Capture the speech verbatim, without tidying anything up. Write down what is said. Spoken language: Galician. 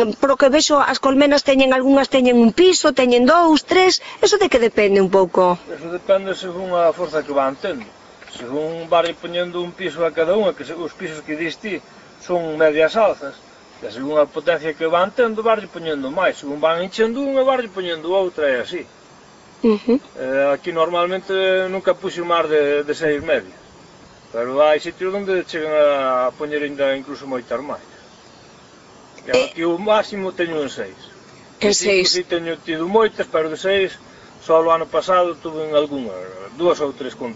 Pro que vexo, as colmenas teñen, algunhas teñen un piso, teñen dous, tres, eso de que depende un pouco? Eso depende según a forza que van tendo. Según van poñendo un piso a cada unha, que os pisos que diste son medias alzas, e según a potencia que van tendo, van poñendo máis, según van enchendo unha, van poñendo outra e así. Uh -huh. eh, aquí normalmente nunca puxo máis de, de seis medias, pero hai sitios onde chegan a poñer ainda incluso moitas máis. E aquí o máximo teño en seis. En seis? Si teño tido moitas, pero de seis, só o ano pasado tuve en algunha, dúas ou tres contas.